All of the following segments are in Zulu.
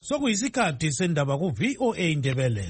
Sokuyisikhathi sendaba ku VOA Indebele.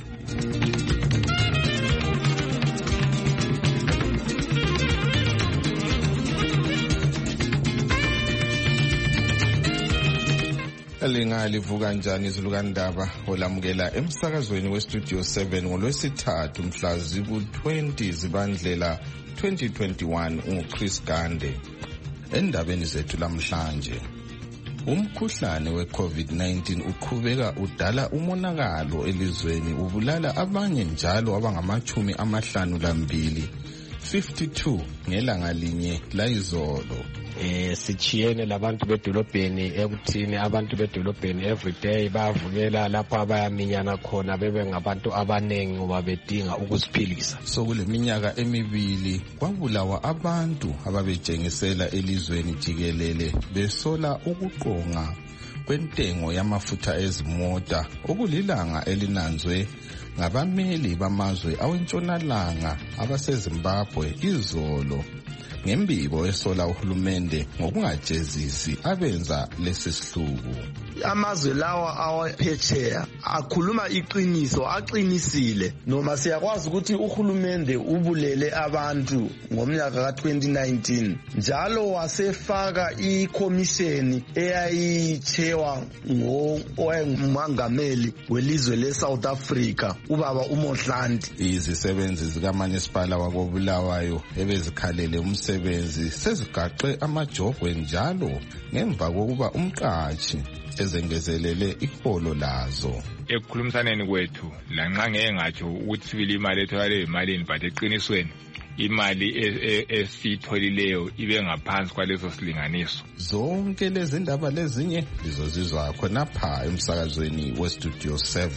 Livuka njani izilukandaba olamukela emsakazweni westudio 7 ngolwesithathu mhla ziku-20 Zibandlela 2021 uChris Gande. Endabeni zethu lamhlanje, umkhuhlane we-COVID-19 uqhubeka udala umonakalo elizweni, ubulala abanye njalo abangama-52 52 ngelanga linye layizolo. Sichiyene labantu bedolobheni ekuthini abantu bedolobheni everyday bavukela lapho abayaminyana khona bebe ngabantu abanengi ngoba bedinga ukusiphilisa. Sokule minyaka emibili kwabulawa abantu ababejengisela elizweni jikelele besola ukuqonga kwentengo yamafutha ezimota okulilanga elinanzwe ngabameli bamazwe awentshonalanga abaseZimbabwe izolo, ngembiko esola uhulumende ngokungajezisi abenza lesi sihluku. Amazwe lawa awaphetsheya akhuluma iqiniso, aqinisile, noma siyakwazi ukuthi uhulumende ubulele abantu ngomnyaka ka-2019 njalo wasefaka ikomisheni eyayichewa ngowayengumongameli welizwe le-South Africa ubaba uMohlandi. Izisebenzi zikamasipala wakobulawayo ebezikhalele umsebenzi sezigaxe amajogwe njalo ngemva kokuba umqatshi ezengezelele iholo lazo. Ekukhulumisaneni kwethu lanxa ngeke ngatsho ukuthi sibili imali etholakele emalini, but eqinisweni imali esitholileyo ibe ngaphansi kwaleso silinganiso. Zonke lezi ndaba lezinye lizozizwa khonapha emsakazweni westudio 7.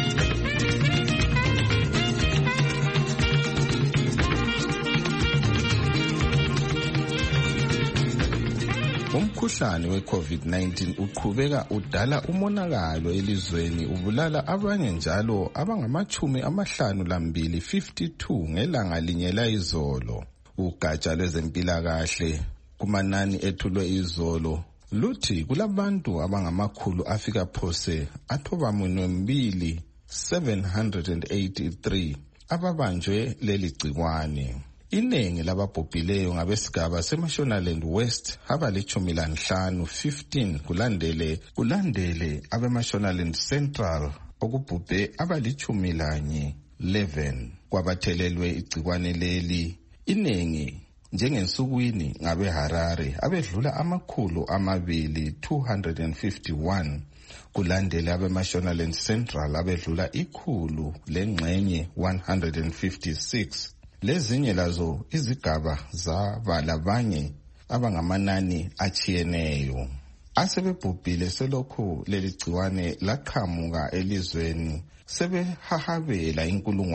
Umkhuhlane we-COVID-19 uqhubeka udala umonakalo elizweni, ubulala abanye njalo abangama-52 52 ngelanga linye layizolo. Ugatsha lwezempilakahle kumanani ethulwe izolo luthi kulabantu abangamakhulu afika phose athobamunwe 783 ababanjwe leli gciwane. Iningi lababhubhileyo ngabesigaba seMashonaland West abali-15 kulandele abeMashonaland Central okubhubhe abali-11 kwabathelelwe igciwane leli. Iningi njengensukwini ngabeHarare abedlula 251 kulandele abeMashonaland Central abedlula 100 lengxenye 156. Lezinye lazo izigaba zabalabanye abangamanani achiyeneyo. Asebebhubhile selokhu leli gciwane laqhamuka elizweni sebehahabela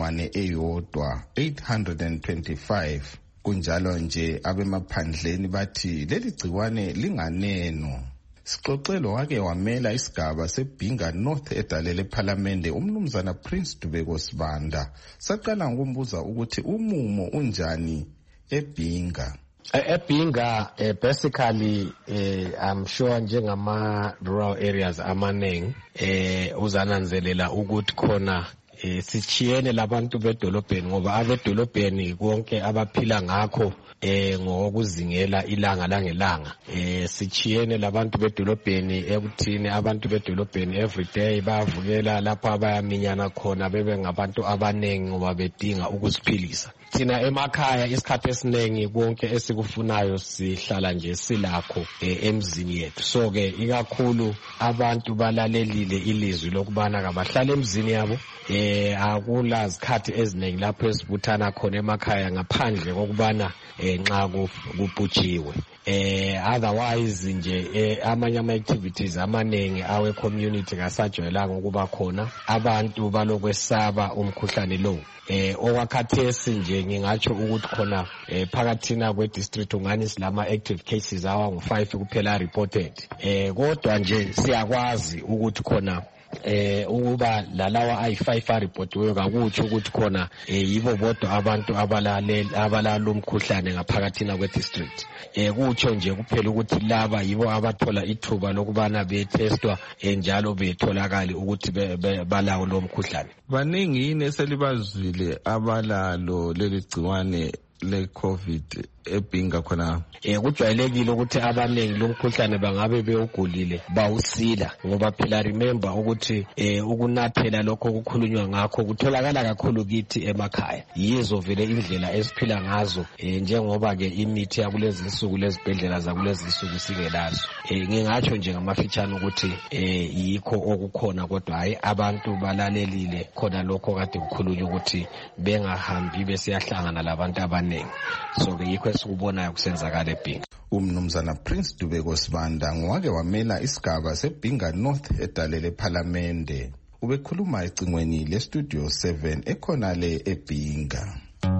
825. Kunjalo nje abemaphandleni bathi leli gciwane linganeno. Sixoxelo wake wamela isigaba seBhinga North edalele ePhalamende umnumzana Prince Dubeko Sibanda. Saqala ngokumbuza ukuthi umumo unjani eBhinga. eBhinga basically I'm sure njengama rural areas amaningi uzananzelela ukuthi khona sichiyene labantu bedolobheni ngoba abedolobheni konke abaphila ngakho ngokuzingela ilanga langelanga. Sichiyene labantu bedolobheni ekuthini abantu bedolobheni everyday bavukela lapho abayaminyana khona bebe ngabantu abanengi ngoba bedinga ukusiphilisa. Thina emakhaya isikhathi esiningi konke esikufunayo sihlala nje silakho emzini yethu. So ke ikakhulu abantu balalelile ilizwi lokubana kabahlale emzini yabo. Akula zikhathi eziningi lapho esibuthana khona emakhaya ngaphandle kokubana nxa kuputshiwe. Otherwise nje amanye ama-activities amaningi awe community kasajwayelanga ukuba khona. Abantu balokwesaba umkhuhlane lo. Okwakhathesi nje ngingatsho ukuthi khona phakathina kwe-district ungani silama active cases awangu 5 kuphela reported. Kodwa nje siyakwazi ukuthi khona ukuba lalawa ayi-5 aripotiweyo kakutsho ukuthi khona yibo bodwa abantu abalalo umkhuhlane ngaphakathina kwe-district. Kutsho nje kuphela ukuthi laba yibo abathola ithuba lokubana betestwa njalo betholakale ukuthi balawo lo mkhuhlane. Baningi yini eselibazwile abalalo leli gciwane le-COVID eBhinga khona? Kujwayelekile ukuthi abaningi lo mkhuhlane bangabe bewugulile bawusila, ngoba phela remember ukuthi ukunathela lokho kukhulunywa ngakho kutholakala kakhulu kithi emakhaya. Yizo vele indlela esiphila ngazo, njengoba ke imithi yakulezi insuku lezibhedlela zakulezi insuku singelazo. Ngingatsho nje ngamafitshane ukuthi yikho okukhona, kodwa hayi abantu balalelile khona lokho kade kukhulunywa ukuthi bengahambi besiyahlangana labantu abaningi. So ke yikho esikubonayo kusenzakala eBhinga. Umnumzana Prince Dubeko Sibanda ngowake wamela isigaba seBhinga North edalele ePhalamende. Ubekhuluma ecingweni leStudio 7 ekhona le eBhinga.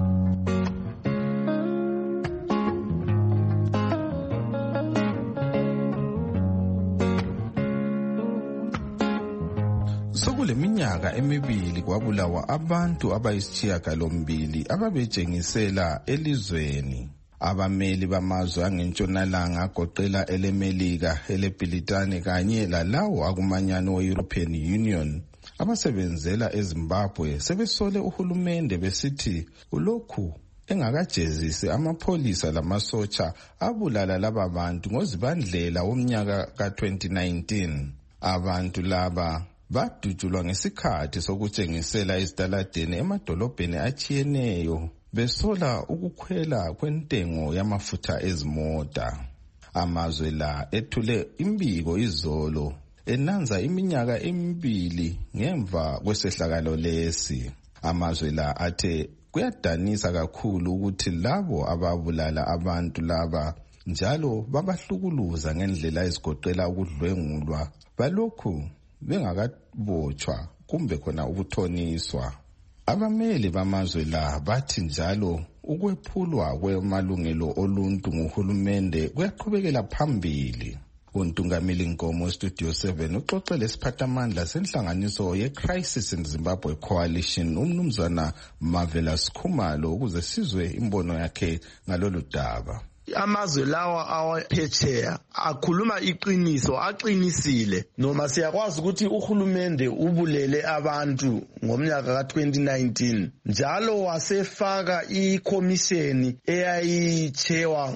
Sokuleminyaka emibili kwabulawa abantu abayisishiyagalombili ababejengisela elizweni. Abameli bamazwe angentshonalanga agoqela eleMelika, eleBritani kanye lalawo akumanyano we-European Union abasebenzela eZimbabwe sebesole uhulumende besithi ulokhu engakajezisi amapholisa lamasotsha abulala laba bantu ngoZibandlela womnyaka ka-2019. Abantu laba badutshulwa ngesikhathi sokutshengisela ezitaladeni emadolobheni atshiyeneyo besola ukukhwela kwentengo yamafutha ezimota. Amazwe la ethule imbiko izolo enanza iminyaka emibili ngemva kwesehlakalo lesi. Amazwe la athe kuyadanisa kakhulu ukuthi labo ababulala abantu laba njalo babahlukuluza ngendlela ezigoqela ukudlwengulwa balokhu bengakabotshwa kumbe khona ukuthoniswa. Abameli bamazwe la bathi njalo ukwephulwa kwemalungelo oluntu nguhulumende kuyaqhubekela phambili. Untungameli Nkomo Studio 7 uxoxele isiphathamandla senhlanganiso ye-Crisis in Zimbabwe Coalition umnumzana Marvelous Khumalo ukuze sizwe imbono yakhe ngalolu daba. Amazwe lawa awaphetsheya akhuluma iqiniso, aqinisile. Noma siyakwazi ukuthi uhulumende ubulele abantu ngomnyaka ka-2019 njalo wasefaka ikomisheni eyayichewa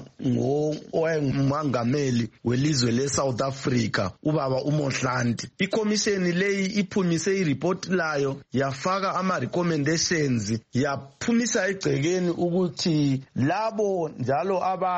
ngowayengumongameli welizwe le-South Africa ubaba uMohlanti. Ikomisheni leyi iphumise ireport layo yafaka ama-recommendations yaphumisa egcekeni ukuthi labo njalo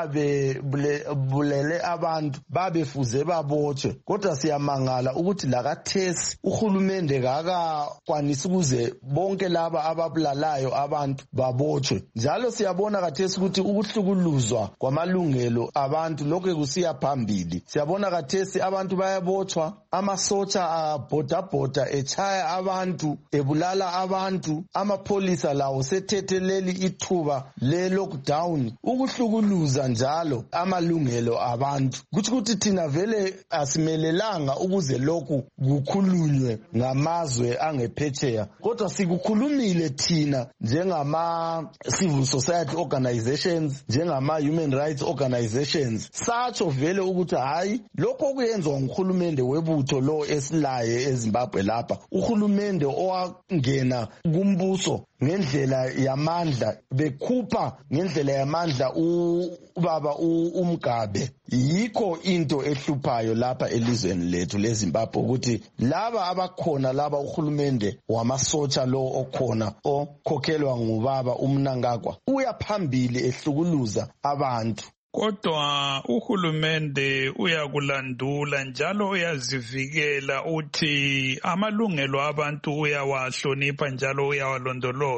bulele abantu babefuze babotshwe. Kodwa siyamangala ukuthi lakathesi uhulumende kakakwanisi ukuze bonke laba ababulalayo abantu babotshwe. Njalo siyabona kathesi ukuthi ukuhlukuluzwa kwamalungelo abantu lokho kusiya phambili. Siyabona kathesi abantu bayabotshwa, amasotsha abhodabhoda echaya abantu, ebulala abantu, amapholisa lawo sethetheleli ithuba le-lockdown ukuhlukuluza njalo amalungelo abantu. Kuthi thina vele asimelelanga ukuze lokhu kukhulunywe ngamazwe angephetsheya, kodwa sikukhulumile thina njengama civil society organizations, njengama human rights organizations, satsho vele ukuthi hayi lokho kuyenzwa nguhulumende webutho lo esilaye eZimbabwe lapha, uhulumende owangena kumbuso ngendlela yamandla, bekhupha ngendlela yamandla ubaba uMgabe. Yikho into ehluphayo lapha elizweni lethu leZimbabwe ukuthi laba abakhona laba uhulumende wamasotsha lo okhona okhokhelwa ngubaba uMnangagwa uyaphambili ehlukuluza abantu. Kodwa uhulumende uyakulandula njalo uyazivikela uthi amalungelo abantu uyawahlonipha njalo uyawalondoloza.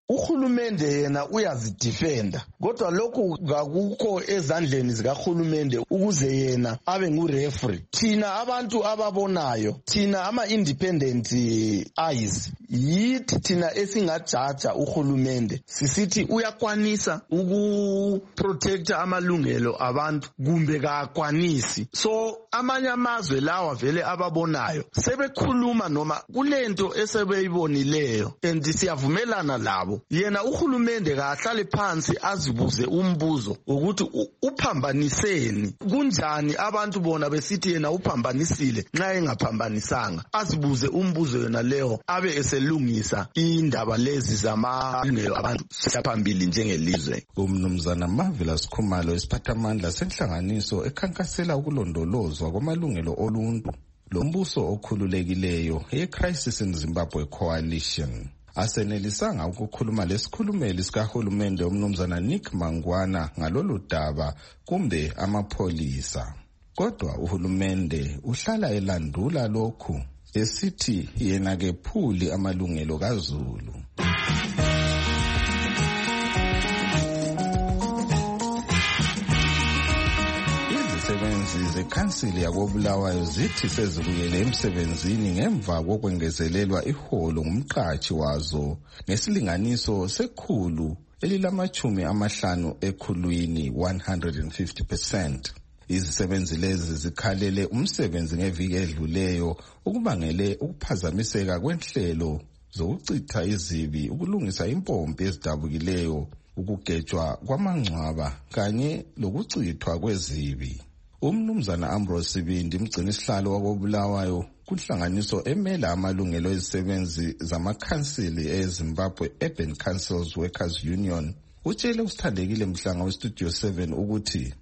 uhulumende yena uyazidefenda, kodwa lokhu kakukho ezandleni zikahulumende ukuze yena abe ngureferee. Thina abantu ababonayo, thina ama-independent eyes, yithi thina esingajaja uhulumende sisithi uyakwanisa ukuprotecta amalungelo abantu kumbe kakwanisi. So amanye amazwe lawa vele ababonayo sebekhuluma noma kulento esebeyibonileyo, and siyavumelana labo. Yena uhulumende kahlale phansi azibuze umbuzo ukuthi uphambaniseni, kunjani abantu bona besithi yena uphambanisile nxa engaphambanisanga. Azibuze umbuzo yona leyo abe eselungisa indaba lezi zamalungelo abantu siyaphambili njengelizwe. Umnumzana Marvelous Khumalo isiphathamandla senhlanganiso ekhankasela ukulondolozwa kwamalungelo oluntu lombuso okhululekileyo ye-Crisis in Zimbabwe Coalition. Asenelisanga ukukhuluma lesikhulumeli sikahulumende umnumzana Nick Mangwana ngalolu daba kumbe amapholisa. Kodwa uhulumende uhlala elandula lokhu esithi yena kephuli amalungelo kaZulu. Izisebenzi zekhansili yakoBulawayo zithi sezibuyele emsebenzini ngemva kokwengezelelwa iholo ngumqatshi wazo ngesilinganiso sekhulu elilamachumi ekhulwini 150%. Izisebenzi lezi zikhalele umsebenzi ngeviki edluleyo ukubangele ukuphazamiseka kwenhlelo zokuchitha izibi, ukulungisa impompi ezidabukileyo, ukugejwa kwamangcwaba kanye lokuchithwa kwezibi. Umnumzana Ambrose Sibindi, mgcinisihlalo wakoBulawayo kunhlanganiso emela amalungelo ezisebenzi zamakhansili eZimbabwe Urban Councils Workers Union, utshele usithandekile Mhlanga weStudio 7 ukuthi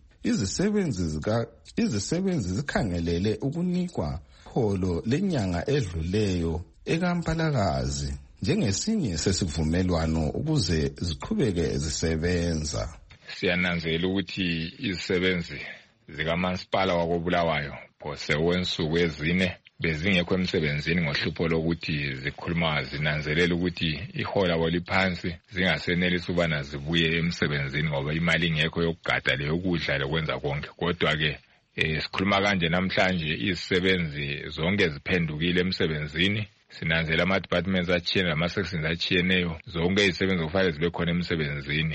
izisebenzi zikhangelele ukunikwa holo lenyanga edluleyo eKampalakazi njengesinye sesivumelwano ukuze ziqhubeke zisebenza. Siyananzela ukuthi izisebenzi zikamasipala wakoBulawayo phose wensuku ezine bezingekho emsebenzini ngohlupho lokuthi zikhuluma zinanzelela ukuthi ihola waliphansi zingasenelisi ubana zibuye emsebenzini ngoba imali ingekho yokugada leyo kudla lokwenza konke. Kodwa ke sikhuluma kanje namhlanje izisebenzi zonke ziphendukile emsebenzini. Sinanzela ama-departments atshiyene lama-sections atshiyeneyo, zonke izisebenzi kufanele zibe khona emsebenzini.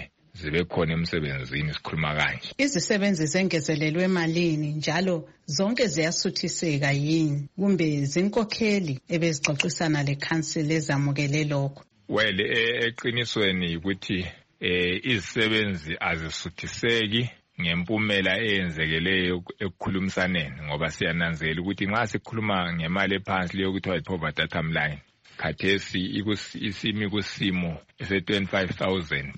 Sikhuluma kanje. Izisebenzi zengezelelwe emalini njalo zonke ziyasuthiseka yini kumbe zinkokheli ebezixoxisana lekhansili ezamukele lokho? Well, eqinisweni ukuthi izisebenzi azisuthiseki ngempumela eyenzekeleyo ekukhulumisaneni, ngoba siyananzela ukuthi nxa sikhuluma ngemali ephansi leyo kuthiwa i-poverty atom line, khathesi isimi kusimo ese-25,000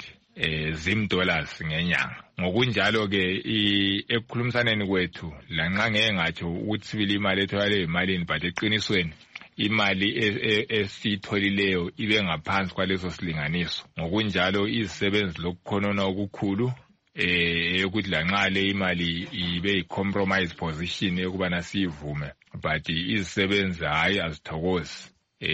$25,000 ngenyanga. Ngokunjalo ke ekukhulumisaneni kwethu lanxa ngeke ngatsho ukuthi sibili imali etholakele emalini, but eqinisweni imali esitholileyo ibe ngaphansi kwaleso silinganiso. Ngokunjalo izisebenzi lokukhonona okukhulu ukuthi lanxa le imali ibe i-compromise position yokubana siyivume, but izisebenzi hayi azithokozi,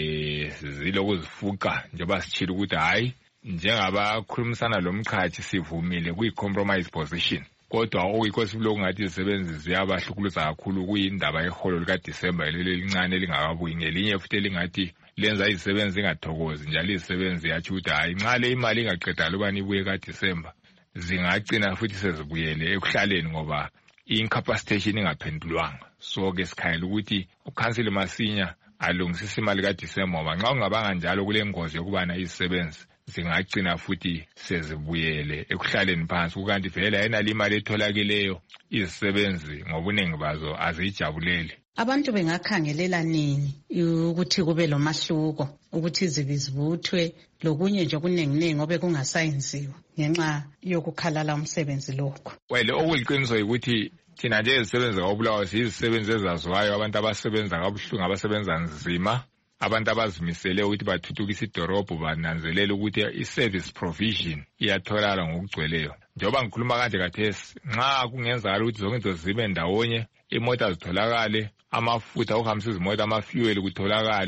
zilokuzifuqa njengoba sitshila ukuthi hayi njengabakhulumisana lomqhathi sivumile kuyi-compromise position. Kodwa okuyikho sibulo ngathi izisebenzi ziyabahlukuluza kakhulu kuyindaba yeholo likaDisemba leli elincane elingakabuyi, ngelinye futhi elingathi lenza izisebenzi zingathokozi, njalo izisebenzi yatsho ukuthi hayi nxa le imali ingaqeda lobani ibuye kaDisemba zingagcina futhi sezibuyele ekuhlaleni ngoba incapacitation ingaphendulwanga. So ke sikhangela ukuthi ukhansili masinya alungisisa imali kaDisemba, ngoba nxa ungabanga njalo kule ngozi yokubana izisebenzi zingagcina futhi sezibuyele ekuhlaleni phansi, kukanti vele ayinali imali etholakeleyo izisebenzi ngobuningi bazo azijabulele. Abantu bengakhangelela nini ukuthi kube lomahluko, ukuthi izibi zibuthwe lokunye nje okunenginengi obe kungasayenziwa ngenxa yokukhalala umsebenzi lokho? Well, okuliqiniso ukuthi thina nje izisebenzi kaBulawayo siyizisebenzi ezaziwayo, abantu abasebenza kabuhlungu, abasebenza nzima, abantu abazimisele ukuthi bathuthukise idorobho, bananzelela ukuthi i-service provision iyatholakala ngokugcweleyo. Njengoba ngikhuluma kanje kathesi, nxa kungenzakala ukuthi zonke izinto zibe ndawonye, imota zitholakale, amafutha okuhambisa izimota, ama-fuel kutholakale,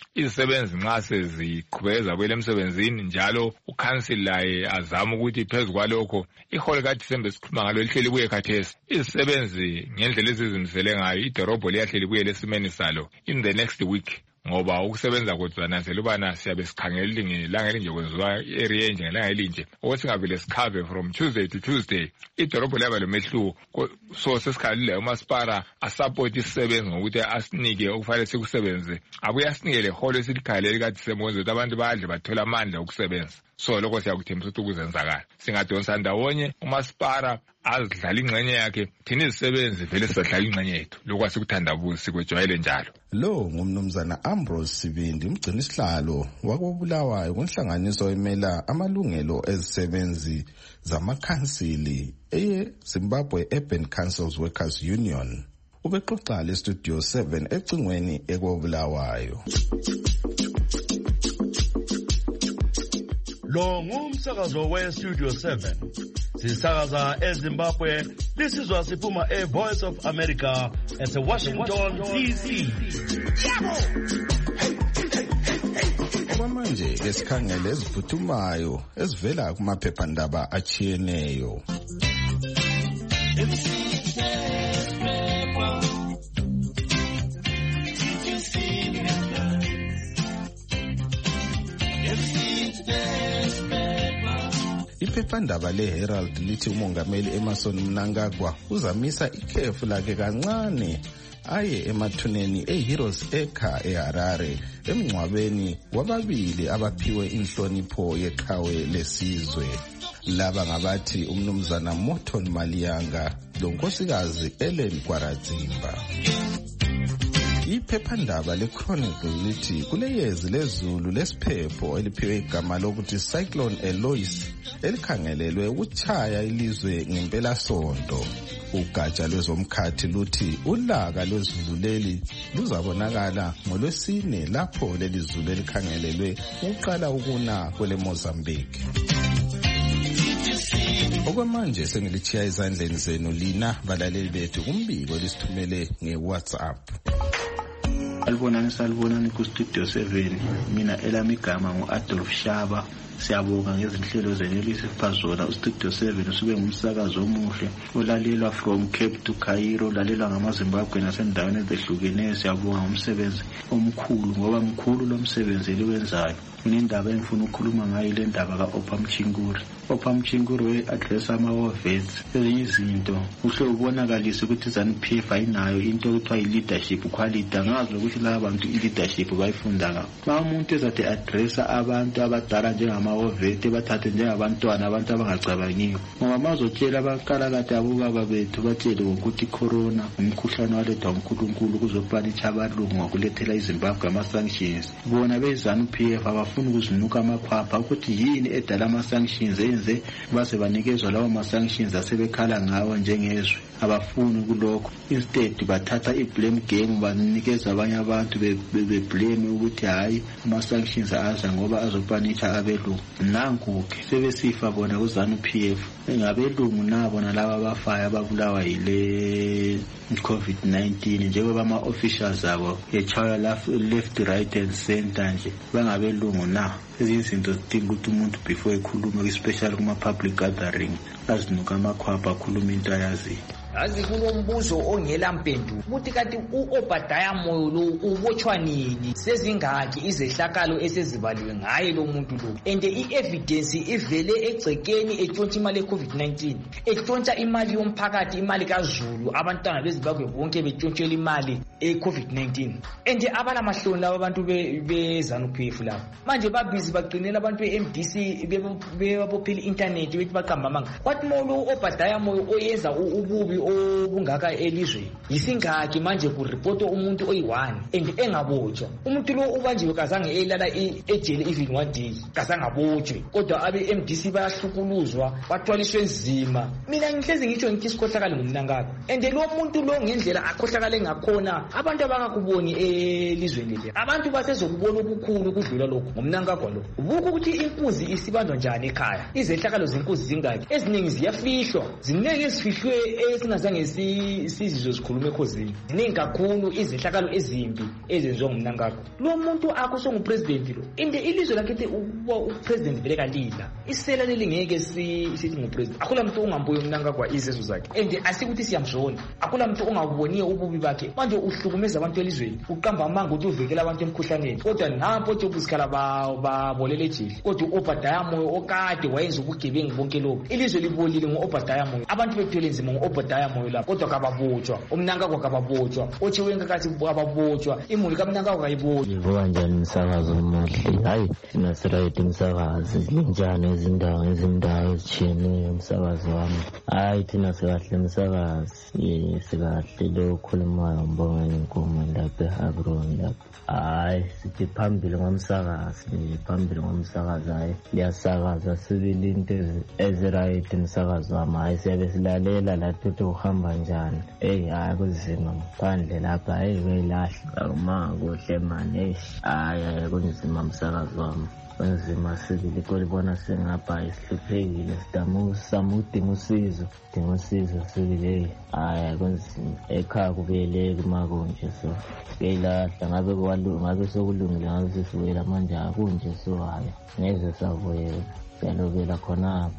izisebenzi nxa seziqhubeza kwele emsebenzini njalo uCouncil laye azama ukuthi phezu kwalokho iholo kaDisemba esikhuluma ngalo lihleli kuye khathesi izisebenzi ngendlela ezizimisele ngayo idorobho liyahleli kuye lesimeni salo in the next week ngoba ukusebenza kodwa nanzela ubana siyabe sikhangela ngelanga elinje kwenziwa area enje ngelanga elinje okusingavele sikhave from Tuesday to Tuesday idorobho liyaba lomehluko so sesikhalile uMaspara asupport isisebenzi ngokuthi asinike okufanele sikusebenze abuye asinike leholo esilikhalele kaDisemba kwenza ukuthi abantu badle bathola amandla okusebenza so lokho siyakuthembisa ukuthi ukuzenzakala singadonsa ndawonye uMaspara azidlala ingxenye yakhe thina izisebenzi vele sidlala ingxenye yethu lokho asikuthandabuza sikwejwayele njalo lo ngumnumzana Ambrose Sibindi umgcini isihlalo wakobulawayo kunhlanganiso emela amalungelo ezisebenzi zamakhansili Zimbabwe Urban Councils Workers Union ubexoxa le studio 7 ecingweni ekobulawayo. Lo ngumsakazo we Studio 7 sisakaza eZimbabwe lisizwa siphuma Voice of America Washington DC. Kwamanje esikhangele eziphuthumayo ezivela kumaphephandaba achiyeneyo. Iphephandaba leHerald lithi umongameli Emmerson Mnangagwa uzamisa ikhefu lakhe kancane aye emathuneni eHeroes Acre eHarare emngcwabeni wababili abaphiwe inhlonipho yeqhawe lesizwe. Laba ngabathi umnumzana Morton Maliyanga lonkosikazi Ellen Kwarazimba. Iphephandaba leChronicle lithi kuleyezi lezulu lesiphepho eliphiwe igama lokuthi Cyclone Eloise elikhangelelwe ukuchaya ilizwe ngempela sonto. Ugatsha lwezomkhathi luthi ulaka lwezulu leli luzabonakala ngoLwesine lapho leli zulu elikhangelelwe uqala ukuna kwele Mozambique. Okwamanje sengilichiya izandleni zenu lina balaleli bethu kumbiko lisithumele ngeWhatsApp. Salibonani ku Studio 7 mina elami igama nguAdolf Shaba siyabonga ngezinhlelo zenelisi phazona uStudio 7 usube ngumsakazo omuhle olalelwa from Cape to Cairo ulalelwa ngamaZimbabwe nasendaweni ezehlukeneyo siyabonga umsebenzi omkhulu ngoba mkhulu lo msebenzi eliwenzayo unendaba engifuna ukukhuluma ngayo le ndaba kaOpha Mchinguri we-address ama-vets ezinye izinto uhle ubonakalise ukuthi ZANU-PF ayinayo into ekuthiwa i-leadership quality angazi ukuthi laba bantu i-leadership bayifunda ngaphi xa umuntu ezathi addressa abantu abadala njengama-vet bathathe njengabantwana abantu abangacabangiyo ngoba mazotshela abakalakade abobaba bethu batshele ngokuthi corona umkhuhlane walethwa uNkulunkulu kuzopanitsha abalungu ngokulethela iZimbabwe ama-sanctions bona be-ZANU-PF abafuna ukuzinuka amakhwapha ukuthi yini edala ama-sanctions enze base banikezwa lawo ma-sanctions asebekhala ngawo njengezwe abafuni kulokho instead bathatha i-blame game banikeza abanye abantu be-blame ukuthi hayi ama-sanctions aza ngoba azopanitsha abelungu nanku-ke sebesifa bona ku-ZANU-PF ngabelungu nabo nalabo abafayo ababulawa yile COVID-19 njengoba ama-officials abo echaya left right and center nje bangabelungu na izinto zidinga ukuthi umuntu before ekhulume especially kuma-public gathering azinuka amakhwapha akhuluma into ayaziyo. Azi kulombuzo ongela mpendulo ukuthi kanti uObadiah Moyo lo ubotshwa nini sezingaki izehlakalo esezibaliwe ngaye lo muntu lo and i-evidence ivele egcekeni etshontsha imali ye-COVID-19 etshontsha imali yomphakathi imali kaZulu abantwana beZimbabwe bonke betshontshelwa imali e-COVID-19 and abalamahloni laba abantu be-ZANU-PF labo manje babhizi bagcinela abantu be-MDC bebabophela i-internet bethi baqamba amanga kwathi Moyo uObadiah Moyo oyenza ububi obungaka elizweni yisingaki manje ku report umuntu oyi1 and engabotshwa umuntu lo ubanjiwe kazange elala ejele even one day kazange abotshwe kodwa abe MDC bayahlukuluzwa bathwaliswe nzima mina ngihlezi ngisho ngithi sikhohlakala ngomnangaka and lo muntu lo ngendlela akhohlakale ngakhona abantu abangakuboni elizweni leli abantu basezokubona okukhulu kudlula lokho ngomnangaka lo ubuku ukuthi inkunzi isibandwa njani ekhaya izehlakalo zenkunzi zingaki eziningi ziyafihlwa ziningi ezifihlwe singazange sizizwe sikhuluma ekhosini ziningi kakhulu izehlakalo ezimbi ezenziwa ngumnankagwa lo muntu akho songupresident lo inde ilizwe lakhe upresident vele kalila isela lelingeke sithi ngupresident akula muntu ongambuye umnankagwa izezo zakhe and asikuthi siyamshona akula muntu ongaboniye ububi bakhe manje uhlukumeza abantu elizweni uqamba amanga ukuthi uvikela abantu emkhuhlaneni kodwa napho jobusikhala babolele ejele kodwa u-Obadiah Moyo okade wayenza ubugebengu bonke lokho ilizwe libolile ngo-Obadiah Moyo abantu bethwele nzima ngo-Obadiah Moyo lapho kodwa kababotshwa umnankagwa kababotshwa otshiwe ngakathi kababotshwa imuli kamnankagwa kayibotshwa Yivuka njani umsakazo omuhle hayi nasirayidi umsakazi linjani izindawo ezitshiyeneyo umsakazo wami hayi thina sikahle umsakazi sikahle lo khulumayo Mbongeni Nkume lapha eHabron lapha hayi sithi phambili ngomsakazi hayi liyasakaza sibili into ezirayidi umsakazi wami hayi siyabe silalela lathi uhamba njani hayi kuzima phandle lapha hayi kuyilahla uma kuhle manje hayi kunzima umsakazi wami kunzima sibili kolibona sengapha isihluphekile udinga usizo sibili hayi kunzima ekhaya kubuyeleke makunje so kuyilahla ngabe sokulungile ngabe sesibuyela manje akunje so hayi ngeze savuyela siyalobela khona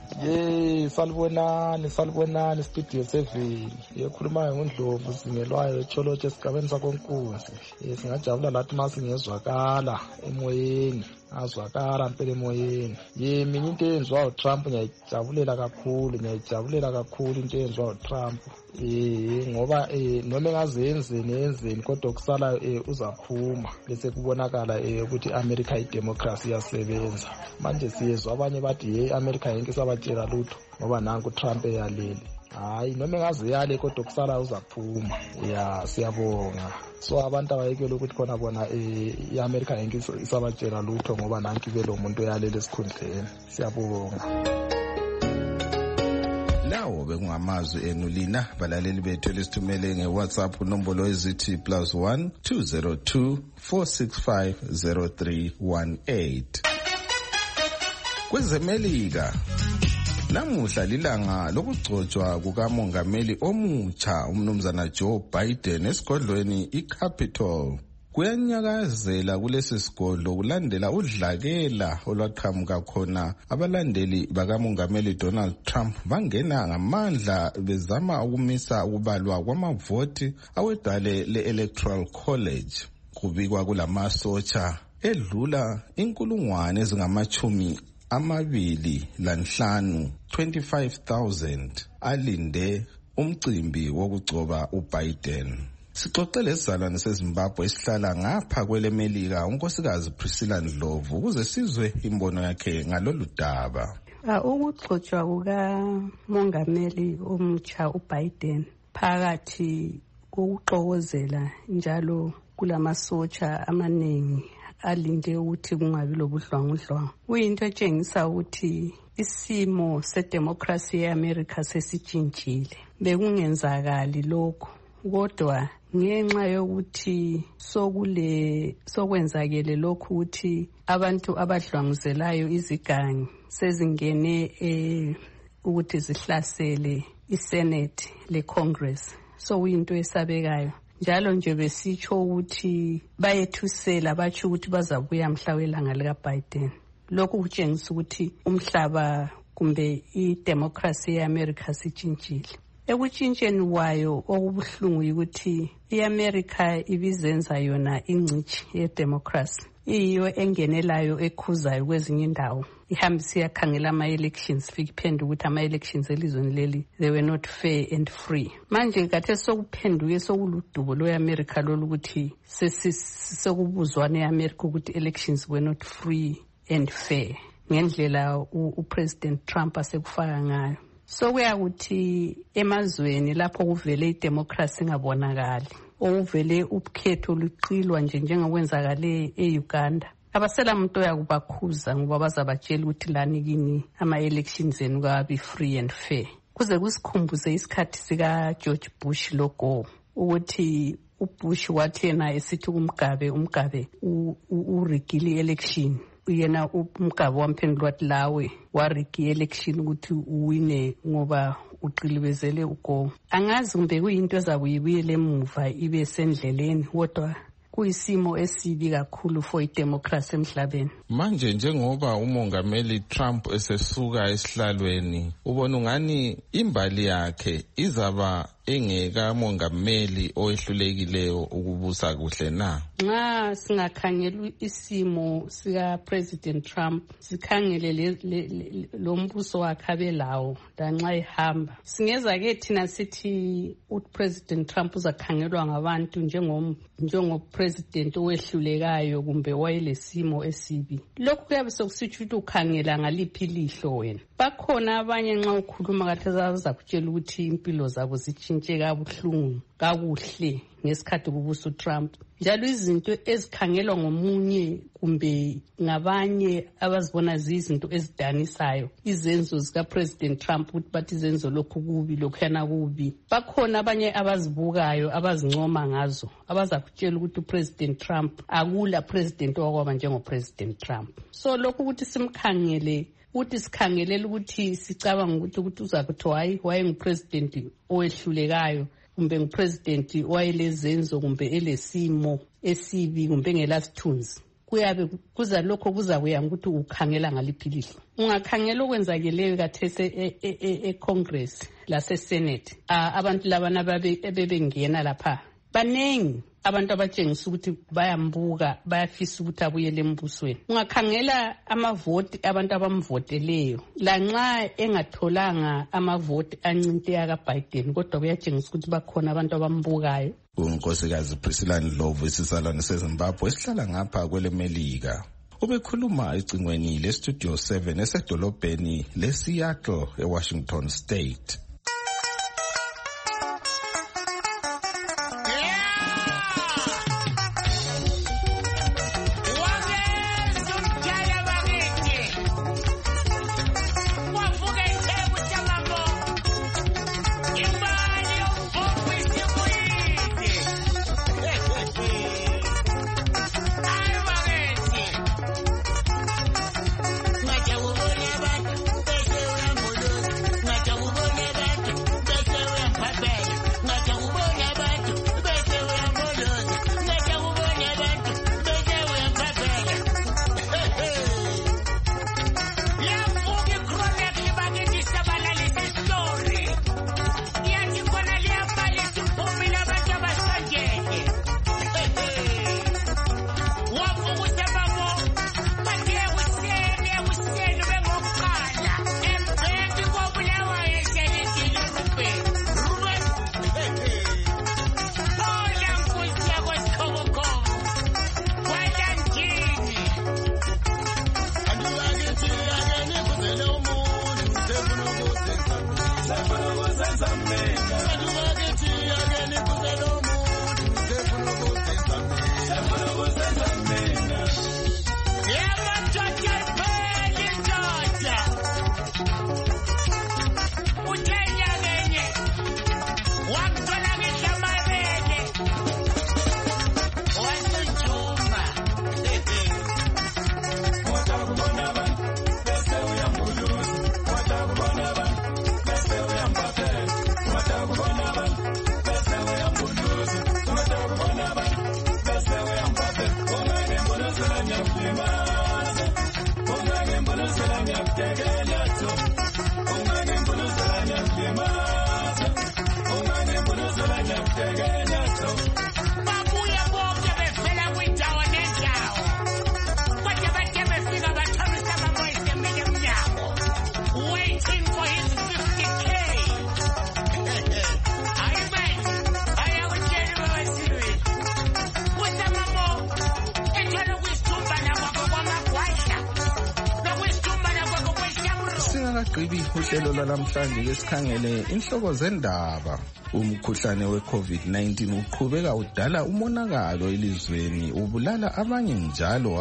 salibonani studio 7 yekhulumayo ngoNdlovu singelwayo eCholotshe esigabeni sakoNkunzi singajabula lathi masingezwakala emoyeni azwakala mpela emoyeni mina into eyenziwa uTrump ngiyayijabulela kakhulu into eyenziwa uTrump ngoba noma engazenzeni kodwa kusala uzaphuma bese kubonakala ukuthi America idemocracy iyasebenza manje siyezwa abanye bathi America yonke sabatshela lutho ngoba nanku Trump eyalele hayi noma engaziyale kodwa kusala uzaphuma siyabonga so abantu abayekela ukuthi khona bona iAmerica yonke isabatshela lutho ngoba nanku belo muntu oyalele esikhundleni siyabonga lawo bekungamazwi enu lina balaleli bethu elisithumele ngeWhatsApp nombolo ezithi +1 202 465 0318 kwezemelika namuhla lilanga lokugcotshwa kukamongameli omutsha umnumzana Joe Biden esigodlweni iCapitol kuyanyakazela kulesi sigodlo kulandela udlakela olwaqhamuka khona abalandeli bakamongameli Donald Trump bangena ngamandla bezama ukumisa ukubalwa kwamavoti awedale le-Electoral College kubikwa kulamasotsha edlula 25,000 alinde umcimbi wokugcoba uBiden. Sixoxele isizalwane seZimbabwe esihlala ngapha kwelemelika unkosikazi Priscilla Ndlovu ukuze sizwe imbono yakhe ngalolu daba. Ukugcotshwa kukamongameli omutsha uBiden phakathi kokuxokozela njalo kulamasotsha amaningi alinde ukuthi kungabi lobuhlwangudlwangu kuyinto etshengisa ukuthi isimo sedemocracy eAmerica sesitshintshile bekungenzakali lokho kodwa ngenxa yokuthi sokwenzakele lokhu ukuthi abantu abadlwanguzelayo izigangi sezingene ukuthi zihlasele iSenate leCongress kuyinto esabekayo njalo nje besitsho ukuthi bayethusela batsho ukuthi bazabuya mhla welanga likaBiden lokhu kutshengisa ukuthi umhlaba kumbe idemocracy eAmerica sitshintshile ekutshintsheni kwayo okubuhlungu ukuthi iAmerica ibizenza yona ingcithi yedemocracy iyo engenelayo ekhuzayo kwezinye indawo ihambisa yakhangela ama-elections fikiphendu ukuthi ama-elections elizweni leli they were not fair and free manje kathe sokuphenduke sokuludubo lwe-America lolu ukuthi sekubuzwana e-America ukuthi elections were not free and fair ngendlela uPresident Trump asekufaka ngayo kuyakuthi emazweni lapho kuvele idemocracy ingabonakali okuvele ukhetho luqilwa njengokwenzakale eUganda abasela muntu oyakubakhuza ngoba bazabatshela ukuthi lani kini ama-elections enu kabi free and fair kuze kusikhumbuze isikhathi sika George Bush logo ukuthi uBush wathi yena esithi umgabe urigili election yena umgabe wamphendula wathi lawe warigi election ukuthi uwine ngoba uqilibezele ugo. Angazi kumbe kuyinto ezabuyibuyele emuva ibe sendleleni kodwa kuyisimo esibi kakhulu for idemocracy emhlabeni. Manje njengoba umongameli Trump esesuka esihlalweni, ubona ungani imbali yakhe izaba engeka mongameli oyehlulekileyo ukubusa kuhle na? Nxa singakhangela isimo sika President Trump, sikhangele lo mbuso wakhe abelawo lanxa ehamba, singeza ke thina sithi uPresident Trump uzakhangelwa ngabantu njengo president owehlulekayo kumbe wayelesimo esibi. Lokhu kuyabe sokusitsho ukuthi ukhangela ngaliphi lihlo wena. Bakhona abanye nxa ukhuluma kahle bazakutshela ukuthi impilo zabo zitshintshe kabuhlungu kakuhle ngesikhathi kubusa Trump. Njalo izinto ezikhangelwa ngomunye kumbe ngabanye abazibona zizinto ezidanisayo, izenzo zika President Trump ukuthi bathi izenzo lokhu kubi lokhana kubi. Bakhona abanye abazibukayo abazincoma ngazo, abazakutshela ukuthi uPresident Trump akula president okwaba njengo President Trump. So lokhu ukuthi simkhangele ukuthi sikhangelela ukuthi sicabanga ukuthi uzakuthi hayi ngupresident owehlulekayo kumbe ngupresident wayelezenzo kumbe elesimo esibi kumbe ngelasithunzi. Kuyabe kuza lokho kuzakuya ukuthi ukhangela ngaliphi lihlo. Ungakhangela okwenzakeleyo kathese eCongress laseSenate, abantu labana bebengena lapha banengi abantu abatshengisa ukuthi bayambuka, bayafisa ukuthi abuyele embusweni. Ungakhangela amavoti abantu abamvoteleyo, lanxa engatholanga amavoti ancinte akaBiden, kodwa kuyatshengisa ukuthi bakhona abantu abambukayo. Unkosikazi Priscilla Ndlovu isizalwane seZimbabwe esihlala ngapha kwelemelika ubekhuluma ecingweni leStudio 7 esedolobheni leSeattle eWashington State. Uhlelo lwalamhlanje lesikhangele inhloko zendaba. Umkhuhlane weCovid-19 uqhubeka udala umonakalo elizweni, ubulala abanye njalo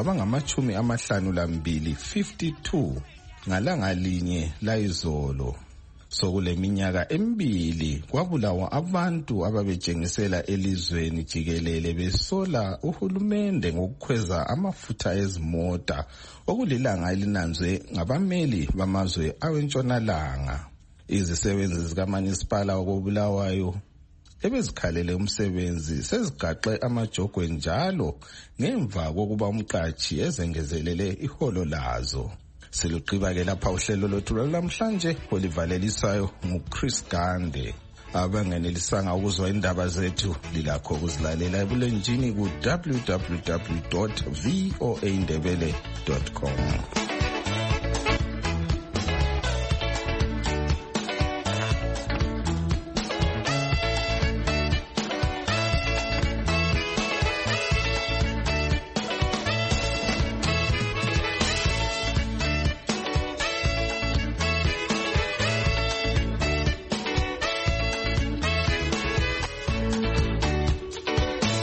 abangama52 52 ngalanga linye layizolo. Sokule minyaka emibili kwabulawa abantu ababetshengisela elizweni jikelele besola uhulumende ngokukhweza amafutha ezimota okulilanga elinanzwe ngabameli bamazwe awentshonalanga. Izisebenzi zikaManisipala wakoBulawayo ebezikhalele umsebenzi sezigaxe amajogwe njalo ngemva kokuba umqashi ezengezelele iholo lazo. Siluqiba-ke lapha uhlelo lwethu lwalamhlanje olivalelisayo nguChris Gande. Abangenelisanga ukuzwa indaba zethu lilakho ukuzilalela ebulenjini ku www.voaindebele.com.